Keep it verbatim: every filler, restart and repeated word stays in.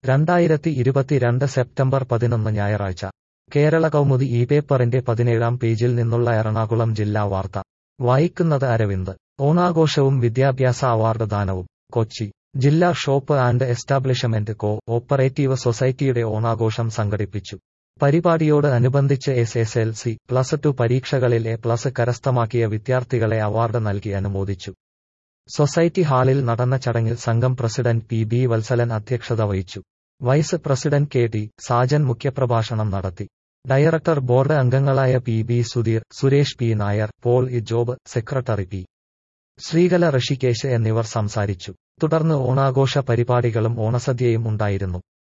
രണ്ടായിരത്തി ഇരുപത്തിരണ്ട് സെപ്റ്റംബർ പതിനൊന്ന് ഞായറാഴ്ച കേരള കൗമുദി ഈ പേപ്പറിന്റെ പതിനേഴാം പേജിൽ നിന്നുള്ള എറണാകുളം ജില്ലാ വാർത്ത വായിക്കുന്നത് അരവിന്ദ്. ഓണാഘോഷവും വിദ്യാഭ്യാസ അവാർഡ് ദാനവും. കൊച്ചി ജില്ലാ shop and establishment cooperative സൊസൈറ്റിയുടെ ഓണാഘോഷം സംഘടിപ്പിച്ചു. പരിപാടിയോട് അനുബന്ധിച്ച് S S L C plus two പരീക്ഷകളിൽ എ പ്ലസ് കരസ്ഥമാക്കിയ വിദ്യാർത്ഥികളെ അവാർഡ് നൽകി അനുമോദിച്ചു. സൊസൈറ്റി ഹാളിൽ നടന്ന ചടങ്ങിൽ സംഘം പ്രസിഡന്റ് പി ബി വത്സലൻ അധ്യക്ഷത വഹിച്ചു. Vice president K T Sajan മുഖ്യപ്രഭാഷണം നടത്തി. ഡയറക്ടർ ബോർഡ് അംഗങ്ങളായ P B Sudheer, Suresh P Nair, Paul E Job, secretary P Sreekala Rishikesh എന്നിവർ സംസാരിച്ചു. തുടർന്ന് ഓണാഘോഷ പരിപാടികളും ഓണസദ്യയും ഉണ്ടായിരുന്നു.